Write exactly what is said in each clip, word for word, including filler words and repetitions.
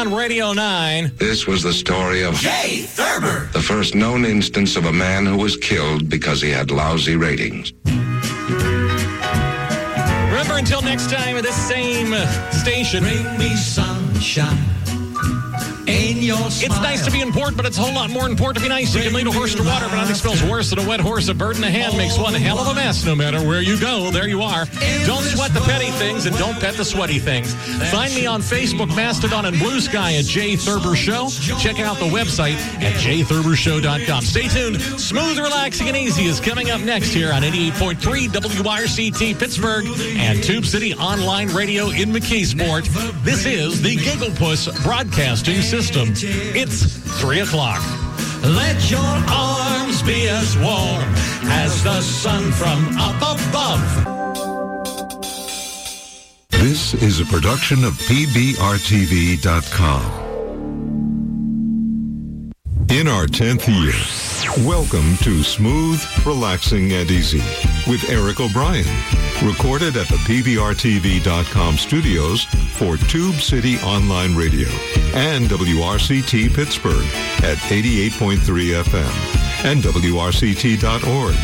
on Radio nine. This was the story of Jay Thurber, the first known instance of a man who was killed because he had lousy ratings. Remember, until next time at this same uh, station. bring me sunshine in your smile. It's nice to be important, but it's a whole lot more important to be nice. You can lead a horse to water, but nothing smells worse than a wet horse. A bird in the hand makes one hell of a mess. No matter where you go, there you are. Don't sweat the petty things and don't pet the sweaty things. Find me on Facebook, Mastodon, and Blue Sky at Jay Thurber Show. Check out the website at jay thurber show dot com. Stay tuned. Smooth, relaxing, and easy is coming up next here on eighty-eight point three W R C T Pittsburgh and Tube City Online Radio in McKeesport. This is the Gigglepuss Broadcasting System. It's three o'clock. Let your arms be as warm as the sun from up above. This is a production of P B R T V dot com. In our tenth year, welcome to Smooth, Relaxing, and Easy with Eric O'Brien. Recorded at the P B R T V dot com studios for Tube City Online Radio and W R C T Pittsburgh at eighty-eight point three F M and W R C T dot org.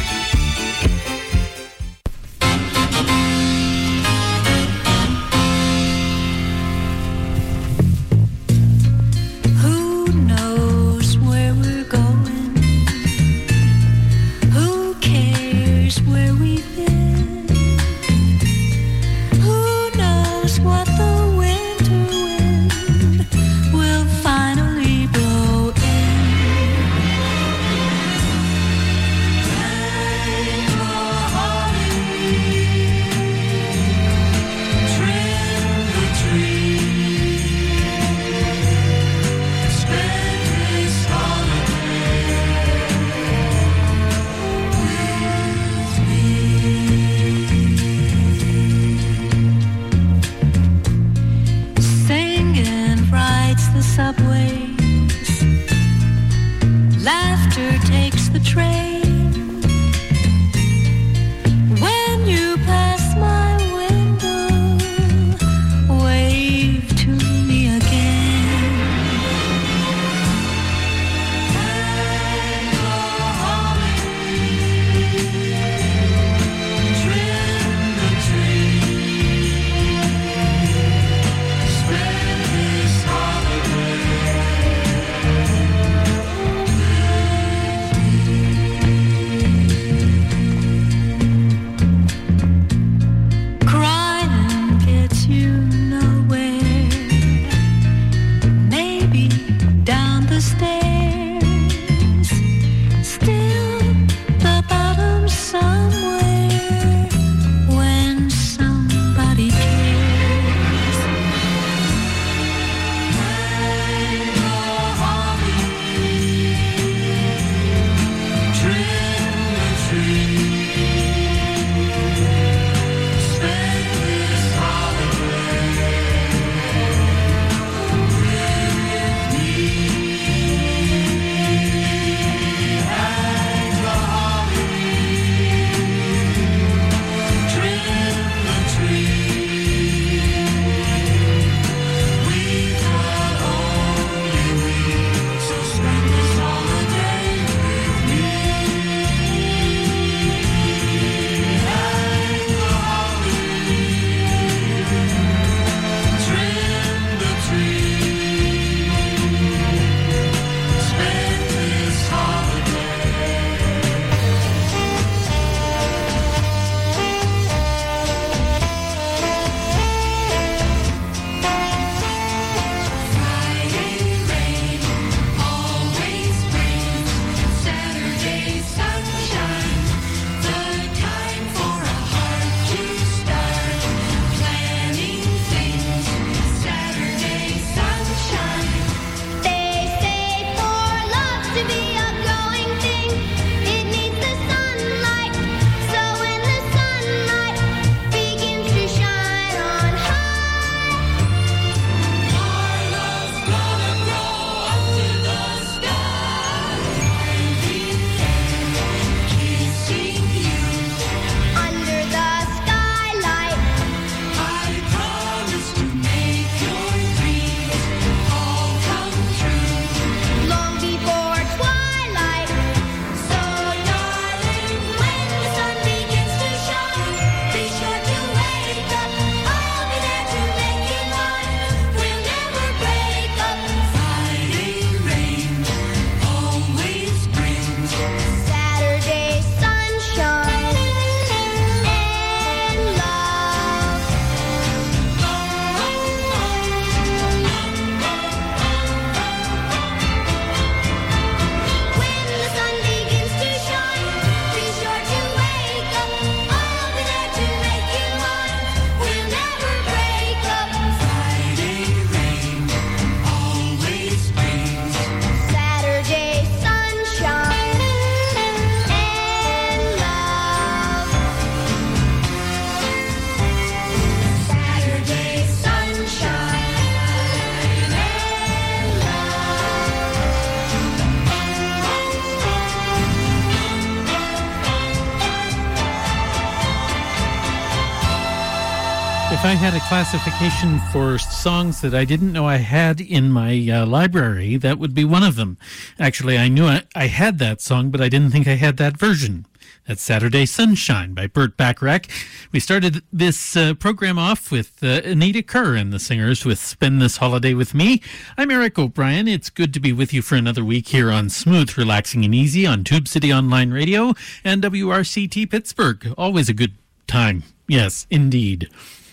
if I had a classification for songs that I didn't know I had in my uh, library, that would be one of them. Actually, I knew I, I had that song, but I didn't think I had that version. That's Saturday Sunshine by Burt Bacharach. We started this uh, program off with uh, Anita Kerr and the Singers with Spend This Holiday With Me. I'm Eric O'Brien. It's good to be with you for another week here on Smooth, Relaxing, and Easy on Tube City Online Radio and W R C T Pittsburgh. Always a good time. Yes, indeed.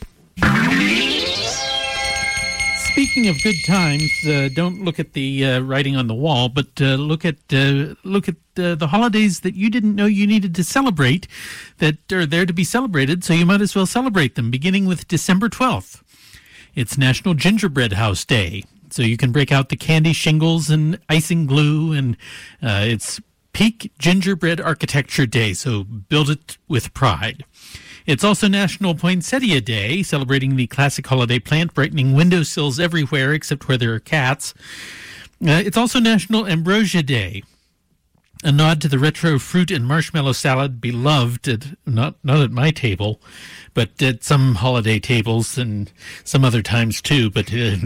Speaking of good times, uh, don't look at the uh, writing on the wall, but uh, look at uh, look at uh, the holidays that you didn't know you needed to celebrate that are there to be celebrated, so you might as well celebrate them, beginning with December twelfth. It's National Gingerbread House Day, so you can break out the candy shingles and icing glue, and uh, it's Peak Gingerbread Architecture Day, so build it with pride. It's also National Poinsettia Day, celebrating the classic holiday plant, brightening windowsills everywhere except where there are cats. Uh, it's also National Ambrosia Day, a nod to the retro fruit and marshmallow salad beloved, at, not, not at my table, but at some holiday tables and some other times too, but uh,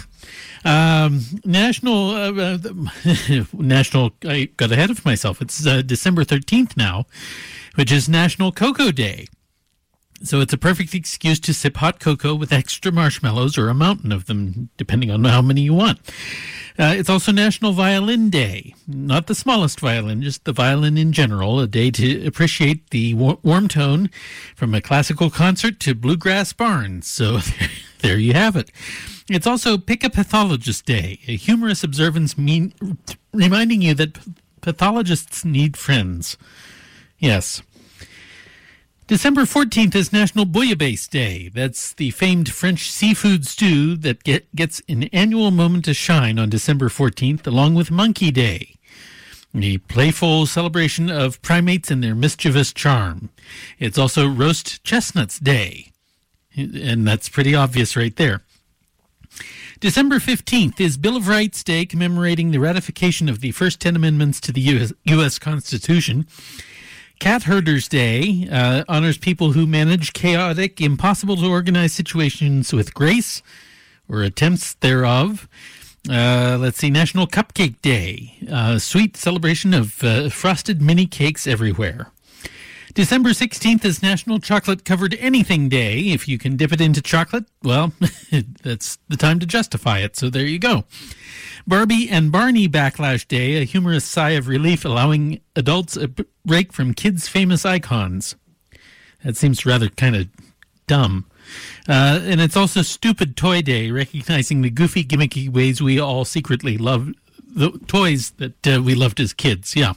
Um, National, uh, uh, National, I got ahead of myself. It's uh, December thirteenth now, which is National Cocoa Day. So it's a perfect excuse to sip hot cocoa with extra marshmallows or a mountain of them, depending on how many you want. Uh, it's also National Violin Day. Not the smallest violin, just the violin in general, a day to appreciate the war- warm tone from a classical concert to bluegrass barns. So there you have it. It's also Pick a Pathologist Day, a humorous observance mean, reminding you that pathologists need friends. Yes. December fourteenth is National Bouillabaisse Day. That's the famed French seafood stew that get, gets an annual moment to shine on December fourteenth, along with Monkey Day, a playful celebration of primates and their mischievous charm. It's also Roast Chestnuts Day, and that's pretty obvious right there. December fifteenth is Bill of Rights Day, commemorating the ratification of the first ten amendments to the U S, U S Constitution. Cat Herders Day uh, honors people who manage chaotic, impossible to organize situations with grace, or attempts thereof. Uh, let's see, National Cupcake Day, uh, sweet celebration of uh, frosted mini cakes everywhere. December sixteenth is National Chocolate Covered Anything Day. If you can dip it into chocolate, well, that's the time to justify it, so there you go. Barbie and Barney Backlash Day, a humorous sigh of relief allowing adults a break from kids' famous icons. That seems rather kind of dumb. Uh, and it's also Stupid Toy Day, recognizing the goofy, gimmicky ways we all secretly love the toys that uh, we loved as kids. Yeah.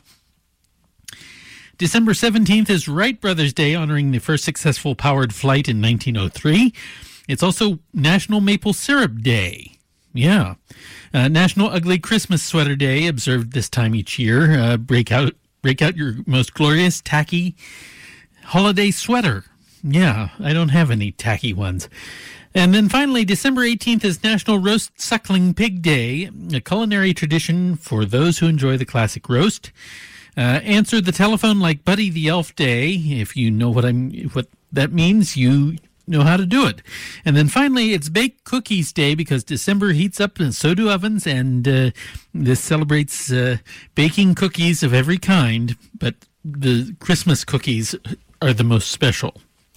December seventeenth is Wright Brothers Day, honoring the first successful powered flight in nineteen oh three. It's also National Maple Syrup Day. Yeah. Uh, National Ugly Christmas Sweater Day, observed this time each year. Uh, break out break out your most glorious, tacky holiday sweater. Yeah, I don't have any tacky ones. And then finally, December eighteenth is National Roast Suckling Pig Day, a culinary tradition for those who enjoy the classic roast. Uh, answer the telephone like Buddy the Elf Day. If you know what I'm, what that means, you know how to do it. And then finally, it's Bake Cookies Day, because December heats up and so do ovens, and uh, this celebrates uh, baking cookies of every kind, but the Christmas cookies are the most special.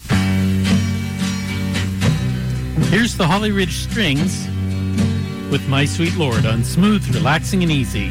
Here's the Holly Ridge Strings with My Sweet Lord on Smooth, Relaxing, and Easy.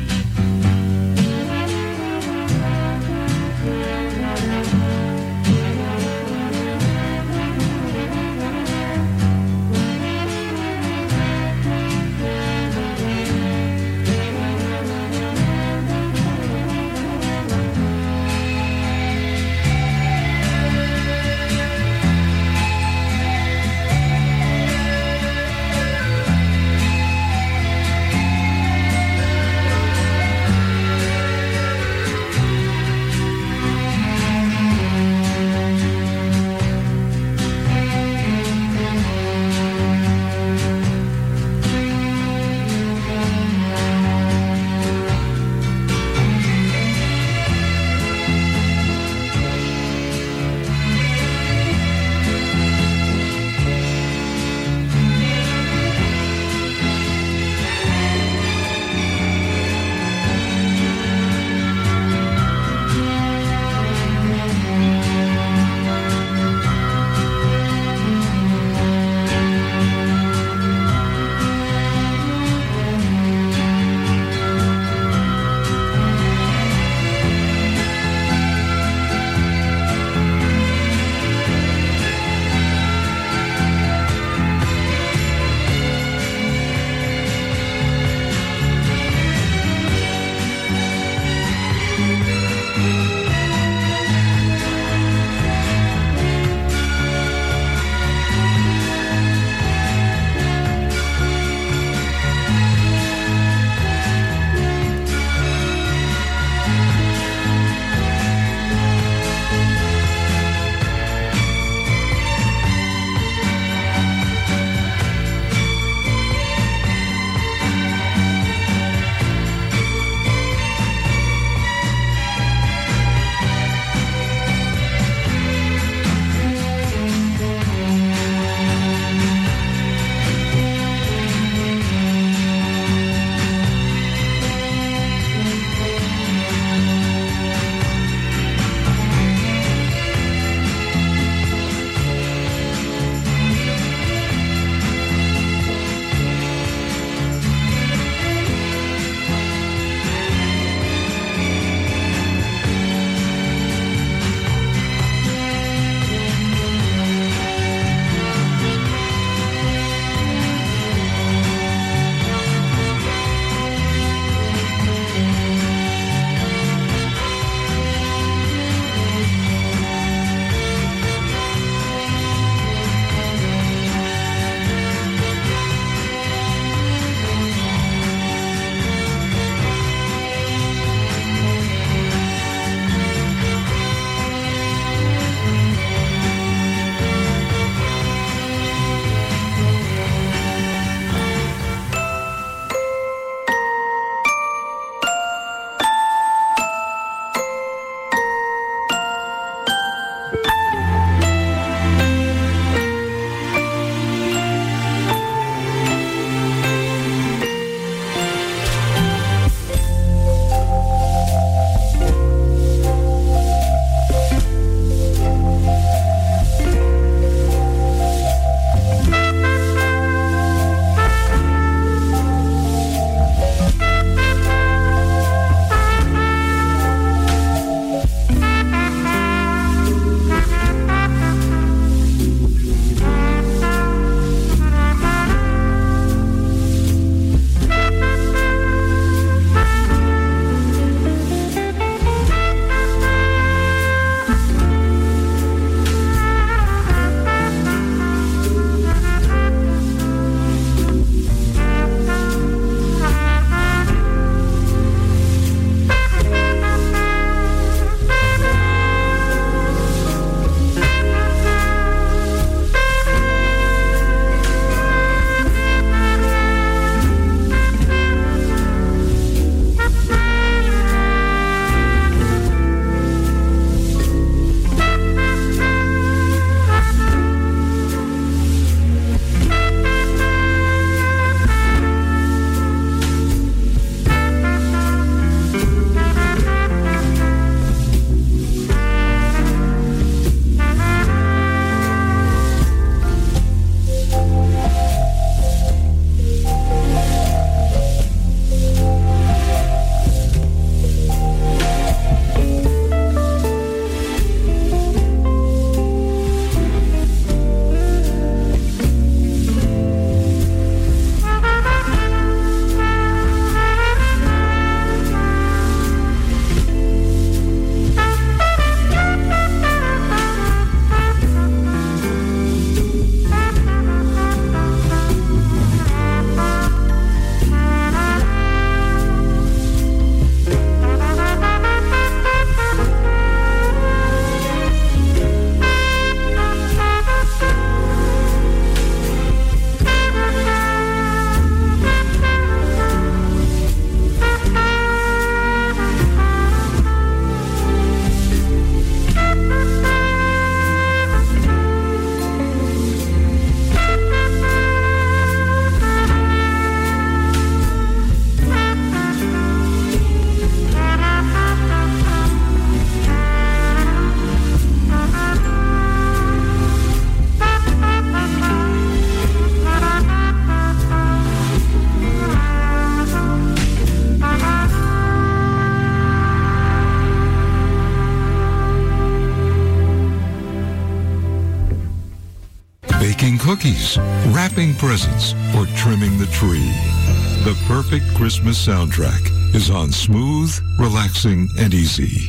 cookies, wrapping presents, or trimming the tree. The perfect Christmas soundtrack is on Smooth, Relaxing, and Easy.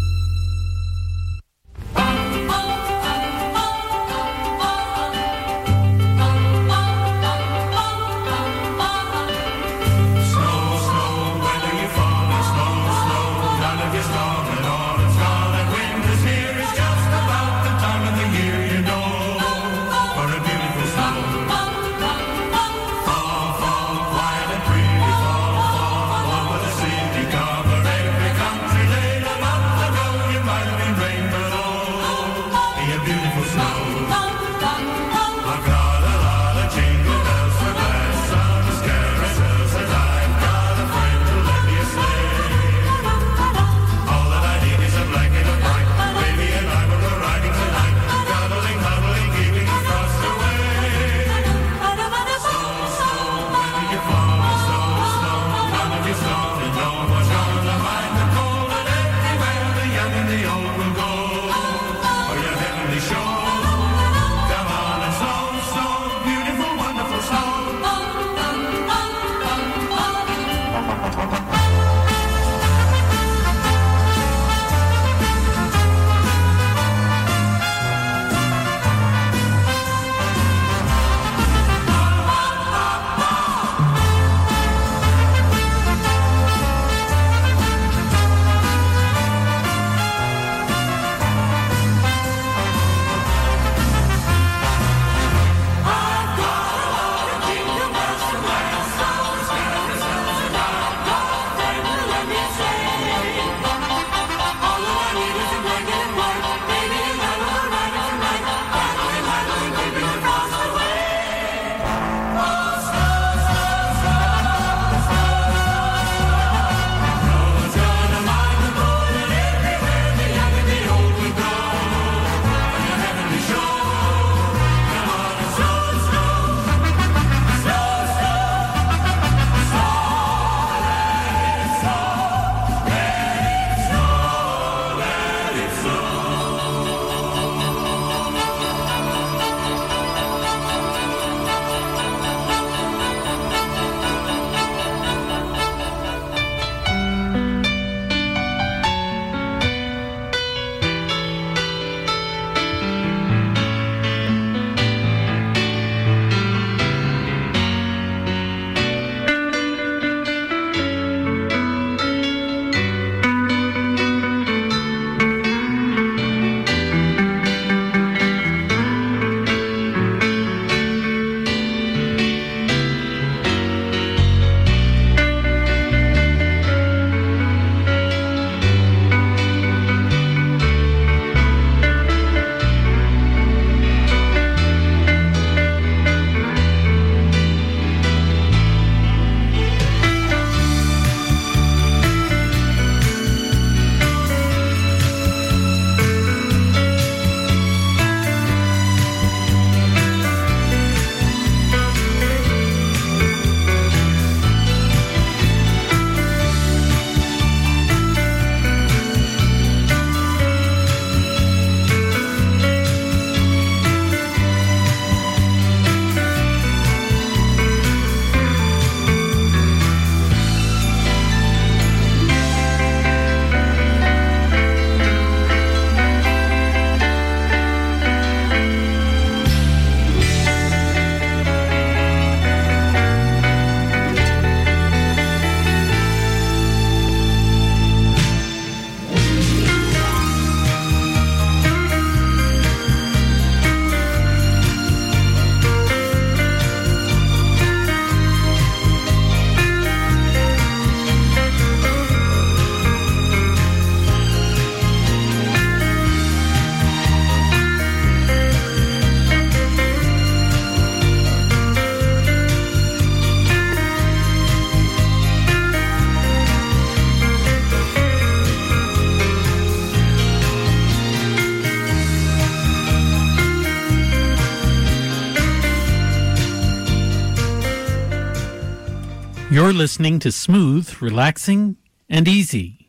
You're listening to Smooth, Relaxing, and Easy.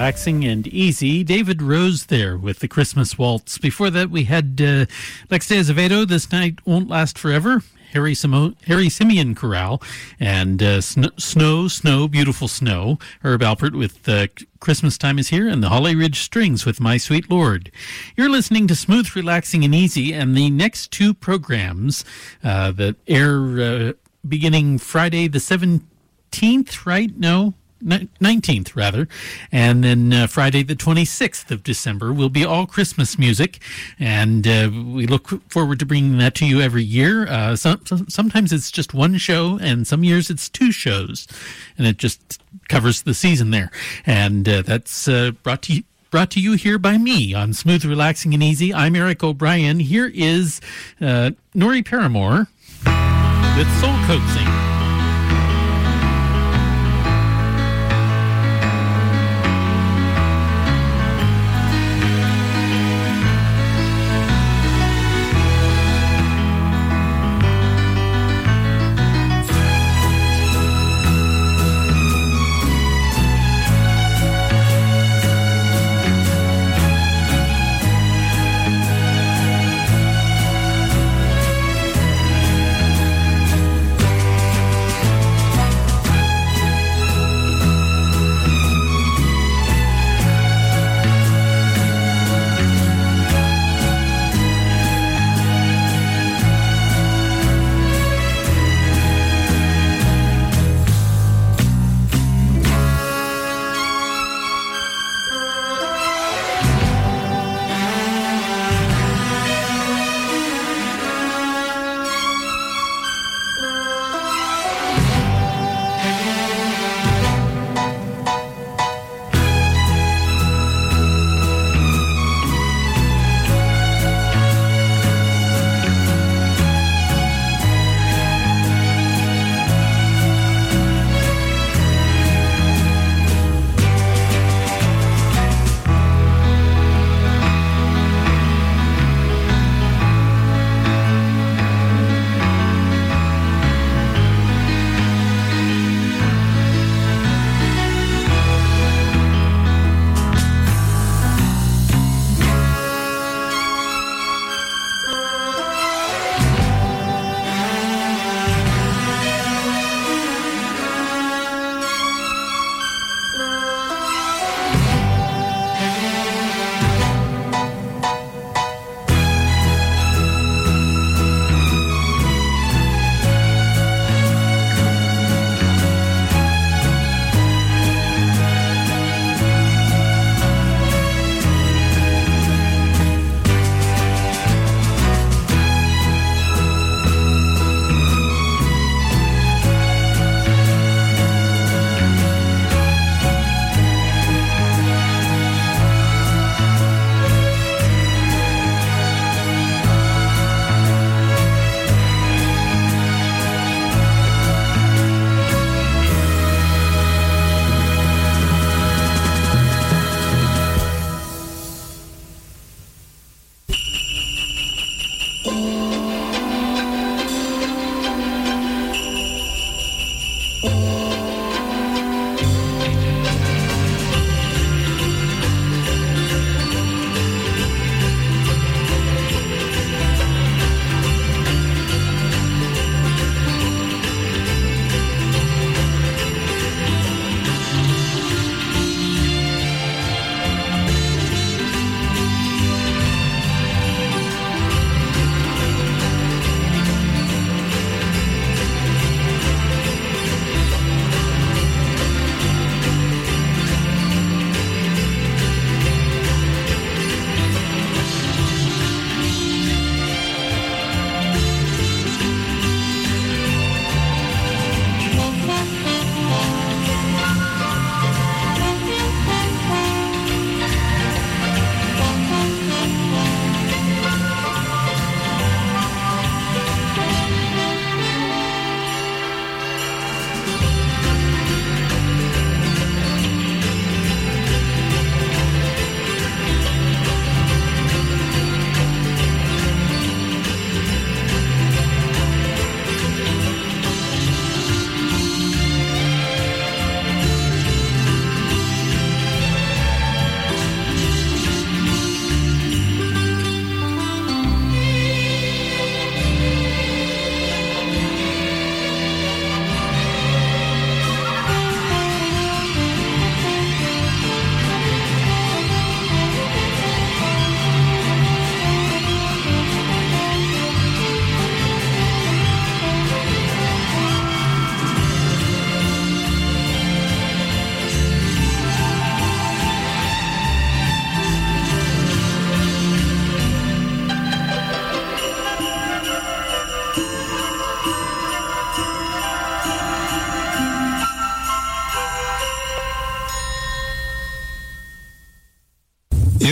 Relaxing and Easy. David Rose there with the Christmas Waltz. Before that, we had uh, Lex de Azevedo, This Night Won't Last Forever. Harry, Simo- Harry Simeon Chorale, and uh, sn- Snow, Snow, Beautiful Snow. Herb Alpert with uh, Christmas Time Is Here, and the Holly Ridge Strings with My Sweet Lord. You're listening to Smooth, Relaxing, and Easy, and the next two programs uh, that air uh, beginning Friday the seventeenth, right? No? nineteenth, rather, and then uh, Friday the twenty-sixth of December will be all Christmas music, and uh, we look forward to bringing that to you every year. Uh, some, sometimes it's just one show, and some years it's two shows, and it just covers the season there, and uh, that's uh, brought to you Brought to you here by me on Smooth, Relaxing, and Easy. I'm Eric O'Brien. Here is uh, Nori Paramore with Soul Coaxing.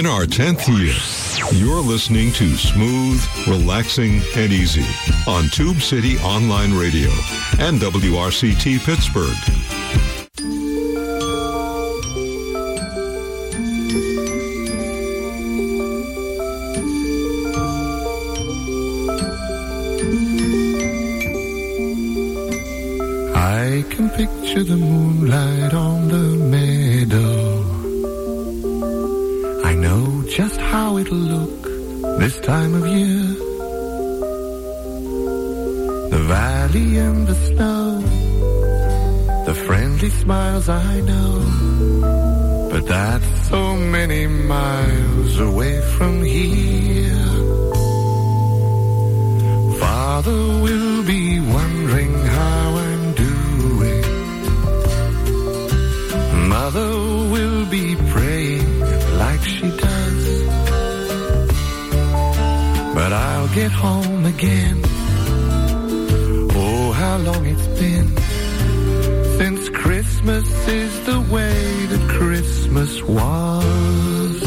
In our tenth year, you're listening to Smooth, Relaxing, and Easy on Tube City Online Radio and W R C T Pittsburgh. I can picture the moonlight on the meadow. I know just how it'll look this time of year. The valley and the snow, the friendly smiles I know. But that's so many miles away from here. Father will be wondering how I'm doing. Mother will be praying like she does. But I'll get home again. Oh, how long it's been since Christmas is the way that Christmas was.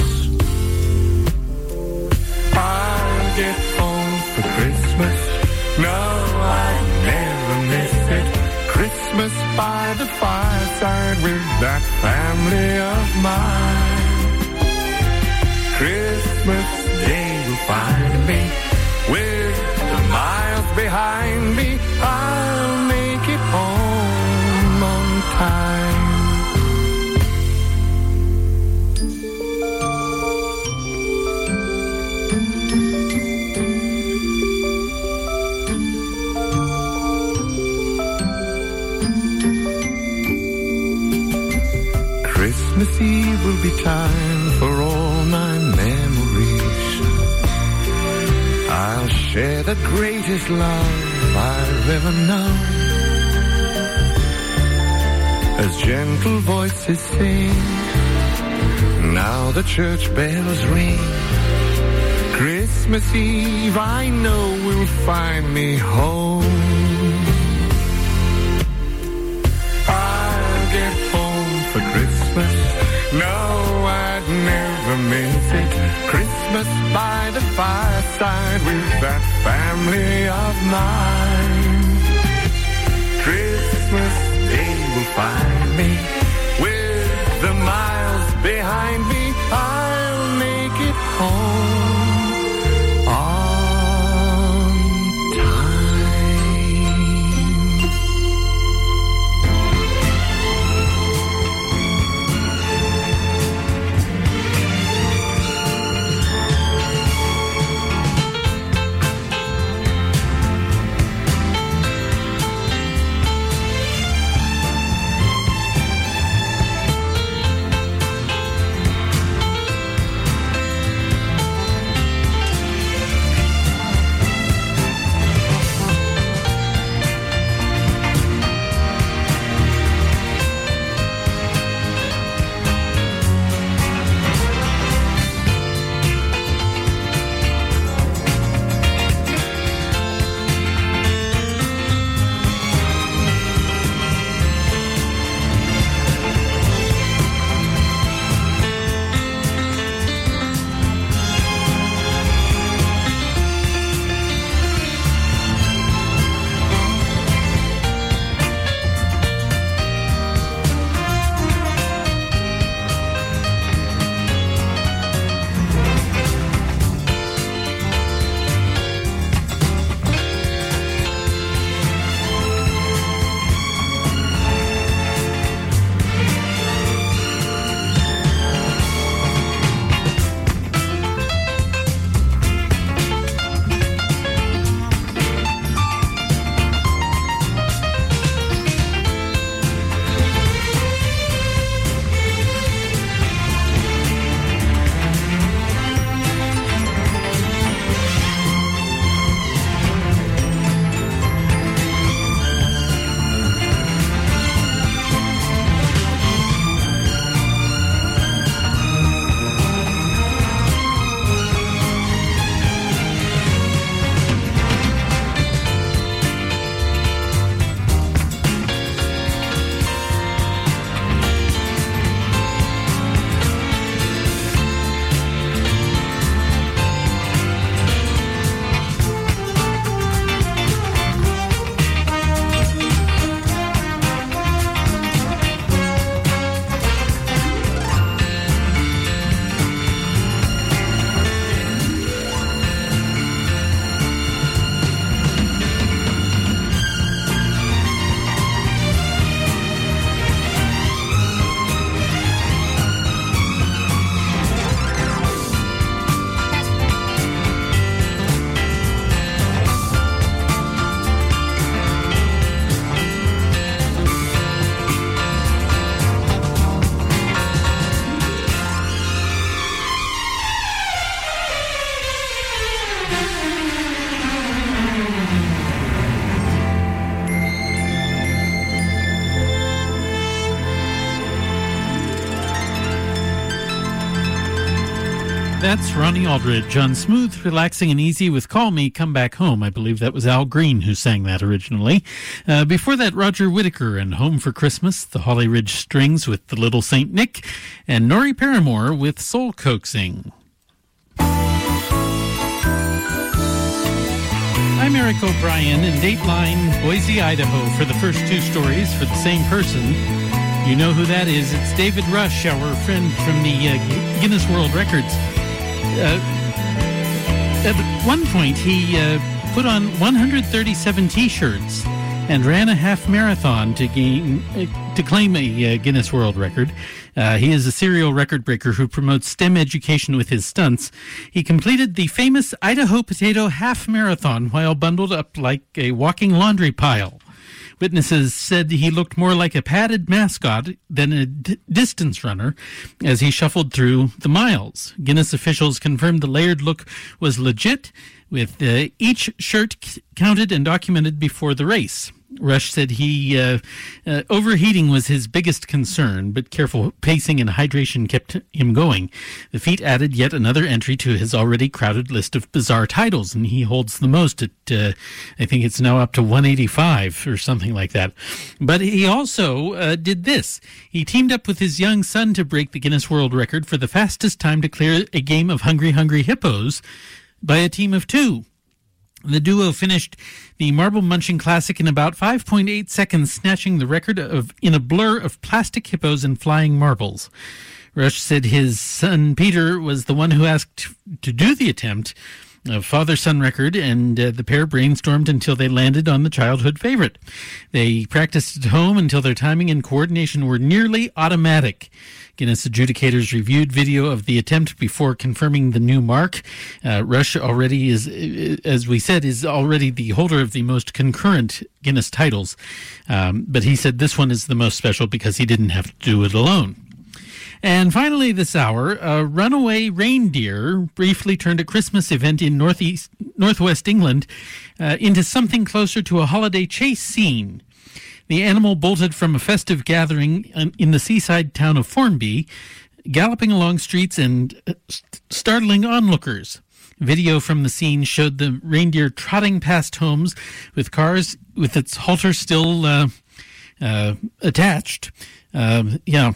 I'll get home for Christmas. No, I never miss it. Christmas by the fireside with that family of mine. Christmas Day will find me with the miles behind me. I'll make it home on time. Christmas Eve will be time for all my memories. I'll share the greatest love I've ever known. As gentle voices sing, now the church bells ring. Christmas Eve I know will find me home. I'll get home for Christmas. No, I'd never miss it. Christmas by the fireside with that family of mine. Christmas Day will find me with the miles behind me. I'll make it home on time. That's Ronnie Aldridge on Smooth, Relaxing and Easy with Call Me, Come Back Home. I believe that was Al Green who sang that originally. Uh, before that, Roger Whittaker and Home for Christmas, the Holly Ridge Strings with The Little Saint Nick, and Nori Paramore with Soul Coaxing. I'm Eric O'Brien in Dateline, Boise, Idaho, for the first two stories for the same person. You know who that is. It's David Rush, our friend from the uh, Guinness World Records. Uh, at one point, he uh, put on one hundred thirty-seven T-shirts and ran a half marathon to gain uh, to claim a uh, Guinness World Record. Uh, he is a serial record breaker who promotes STEM education with his stunts. He completed the famous Idaho Potato Half Marathon while bundled up like a walking laundry pile. Witnesses said he looked more like a padded mascot than a d- distance runner as he shuffled through the miles. Guinness officials confirmed the layered look was legit, with uh, each shirt c- counted and documented before the race. Rush said he uh, uh, overheating was his biggest concern, but careful pacing and hydration kept him going. The feat added yet another entry to his already crowded list of bizarre titles, and he holds the most at, uh, I think it's now up to one eighty-five or something like that. But he also uh, did this. He teamed up with his young son to break the Guinness World Record for the fastest time to clear a game of Hungry Hungry Hippos by a team of two. The duo finished the Marble Munching Classic in about five point eight seconds, snatching the record of in a blur of plastic hippos and flying marbles. Rush said his son Peter was the one who asked to do the attempt, a father-son record, and uh, the pair brainstormed until they landed on the childhood favorite. They practiced at home until their timing and coordination were nearly automatic. Guinness adjudicators reviewed video of the attempt before confirming the new mark. Uh, Rush already is, as we said, is already the holder of the most concurrent Guinness titles. Um, but he said this one is the most special because he didn't have to do it alone. And finally this hour, a runaway reindeer briefly turned a Christmas event in northeast, northwest England uh, into something closer to a holiday chase scene. The animal bolted from a festive gathering in the seaside town of Formby, galloping along streets and startling onlookers. Video from the scene showed the reindeer trotting past homes with cars with its halter still uh, uh, attached. Uh, yeah.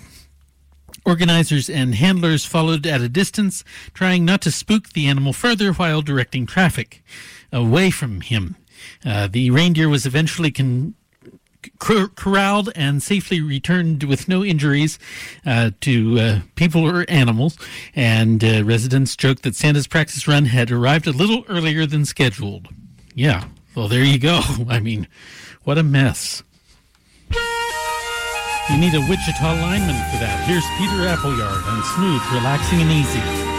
Organizers and handlers followed at a distance, trying not to spook the animal further while directing traffic away from him. Uh, the reindeer was eventually con- cor- corralled and safely returned with no injuries uh, to uh, people or animals, and uh, residents joked that Santa's practice run had arrived a little earlier than scheduled. Yeah, well, there you go. I mean, what a mess. You need a Wichita lineman for that. Here's Peter Appleyard on Smooth, Relaxing and Easy.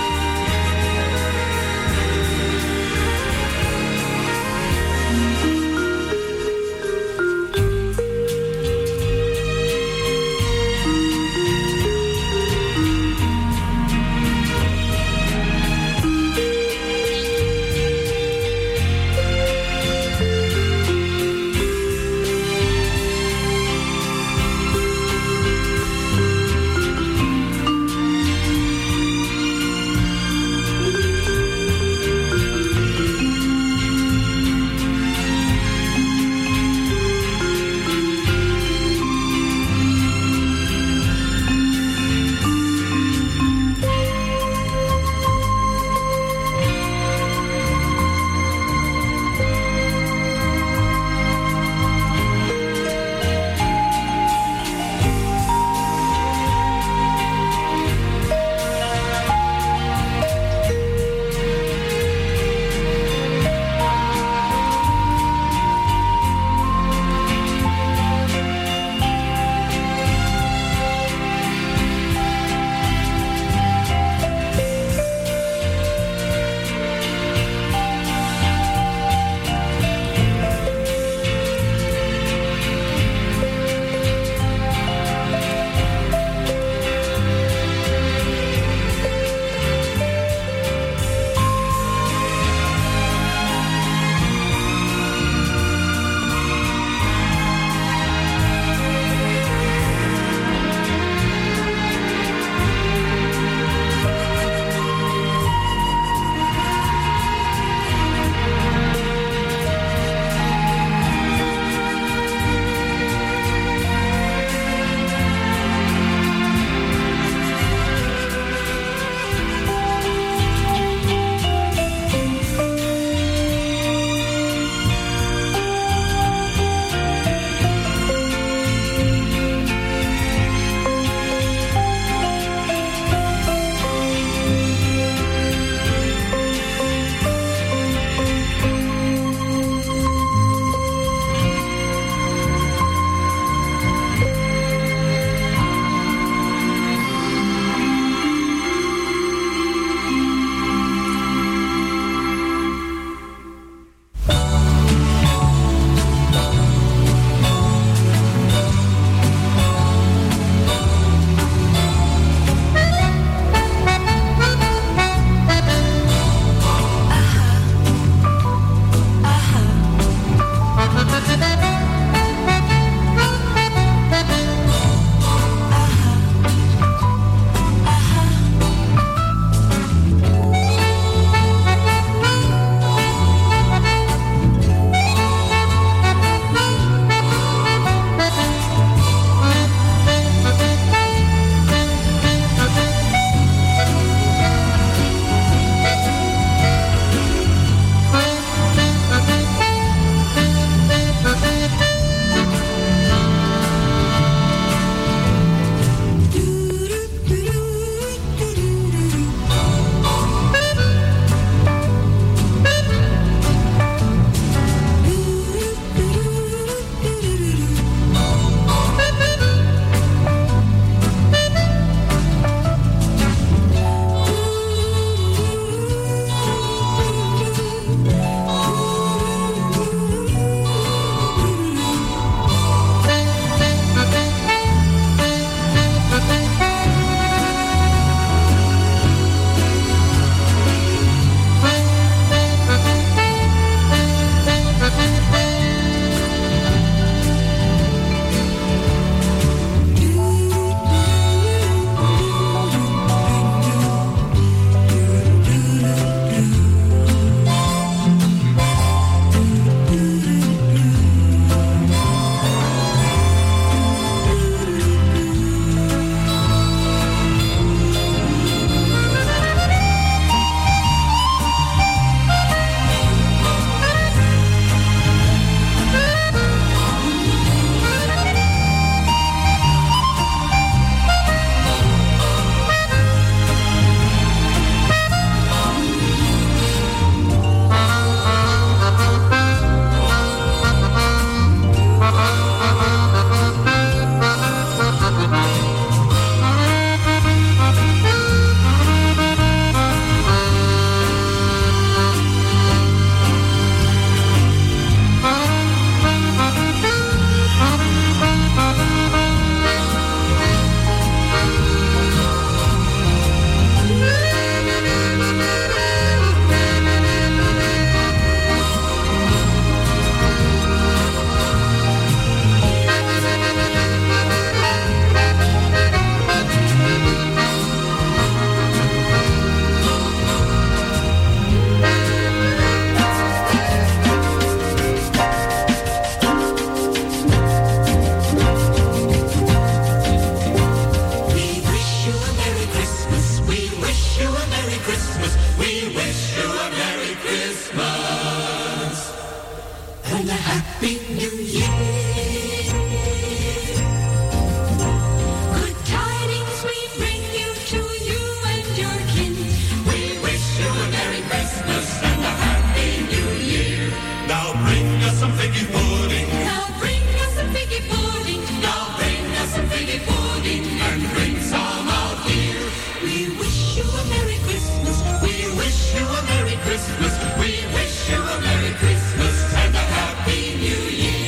Christmas. We wish you a Merry Christmas and a Happy New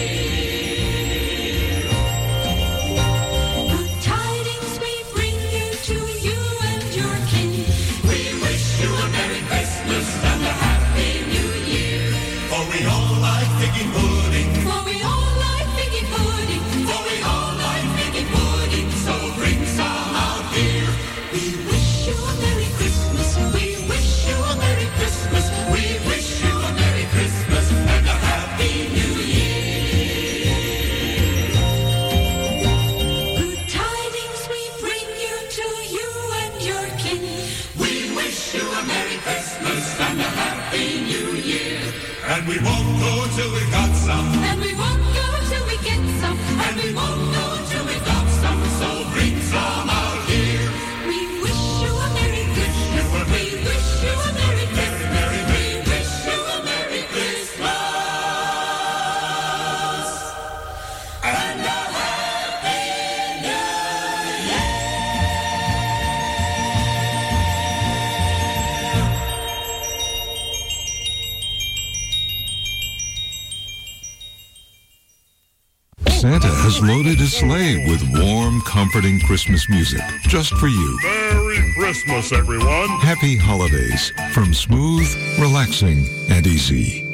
Year. Good tidings we bring you to you and your kin. We wish you a Merry Christmas and a Happy New Year. For we all like figgy pudding. For we all like figgy pudding. For we all like figgy pudding. So bring some out here. We wish you a Merry Christmas. We wish you a Merry Christmas. We wish you a Merry Christmas and a Happy New Year. Good tidings we bring you to you and your kin. We wish you a Merry Christmas and a Happy New Year. And we won't go till we got some. And we won't go till we get some. And we won't go till we got some. So bring some out here. We wish you a Merry Christmas. We wish you a Merry Christmas. We wish you a Merry Christmas. And a Happy New Year. Santa has loaded his sleigh with warm, comforting Christmas music just for you. Merry Christmas, everyone. Happy holidays from Smooth, Relaxing, and Easy.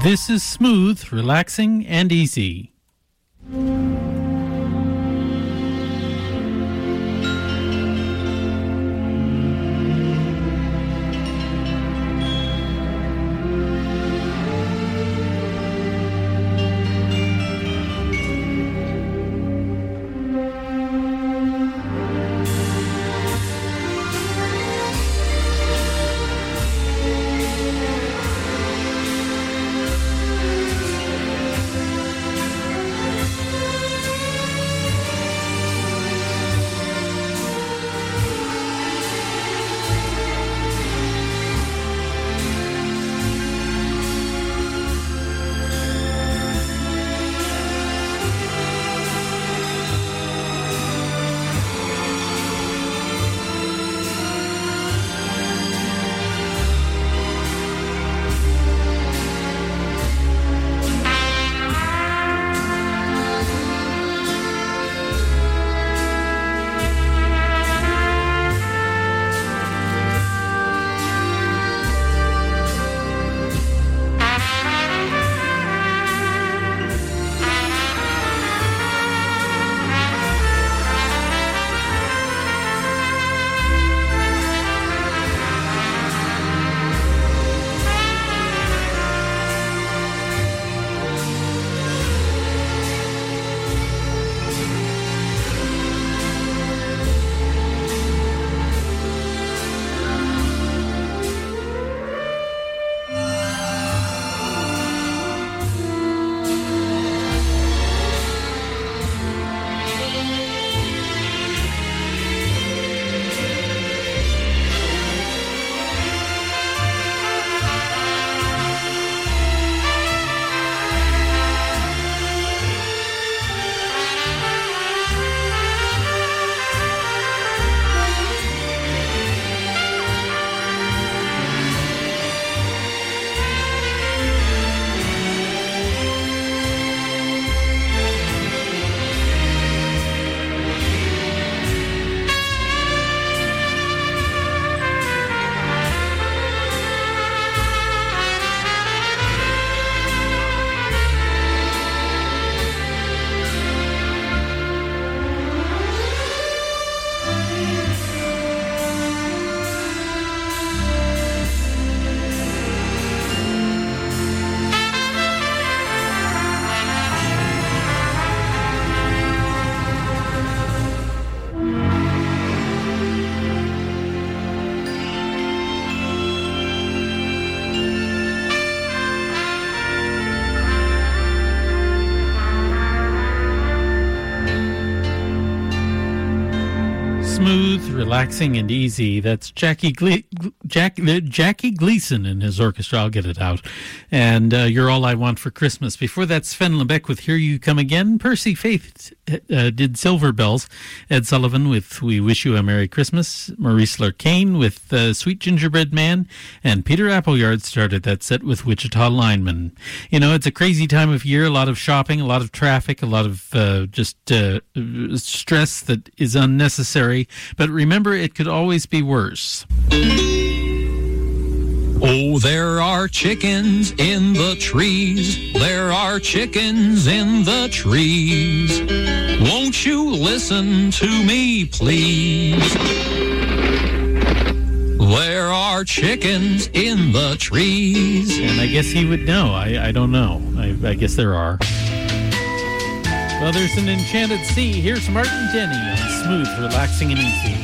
This is smooth, relaxing, and easy. Smooth, relaxing, and easy. That's Jackie Gle- Jack, Jackie Gleason and his orchestra. I'll get it out. And uh, You're All I Want for Christmas. Before that, Sven Lebeck with Here You Come Again. Percy Faith uh, did Silver Bells. Ed Sullivan with We Wish You a Merry Christmas. Maurice Larcaine with uh, Sweet Gingerbread Man. And Peter Appleyard started that set with Wichita Lineman. You know, it's a crazy time of year. A lot of shopping, a lot of traffic, a lot of uh, just uh, stress that is unnecessary. But remember, it could always be worse. Oh, there are chickens in the trees. There are chickens in the trees. Won't you listen to me, please? There are chickens in the trees. And I guess he would know. I, I don't know. I, I guess there are. Well, there's an enchanted sea. Here's Martin Denny on Smooth, Relaxing, and Easy.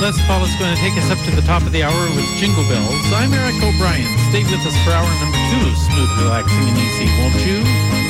Les Paul is going to take us up to the top of the hour with Jingle Bells. I'm Eric O'Brien. Stay with us for hour number two of Smooth, Relaxing, and Easy, won't you?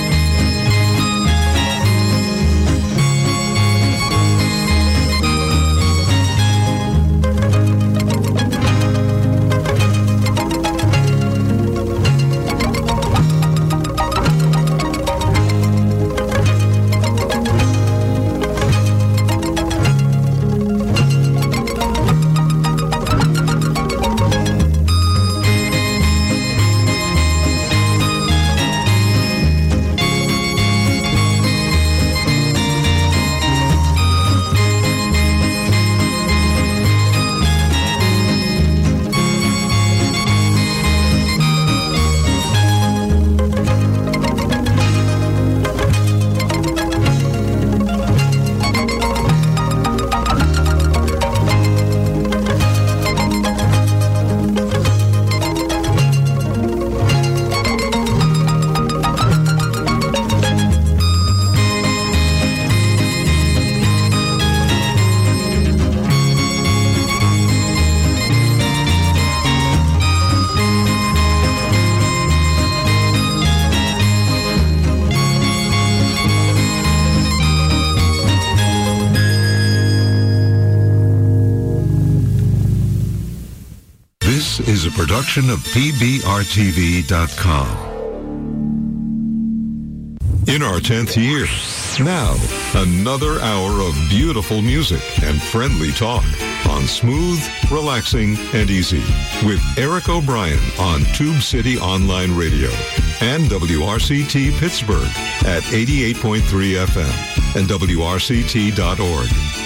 Is a production of P B R T V dot com. In our tenth year, now another hour of beautiful music and friendly talk on Smooth, Relaxing, and Easy with Eric O'Brien on Tube City Online Radio and W R C T Pittsburgh at eighty-eight point three F M and W R C T dot org.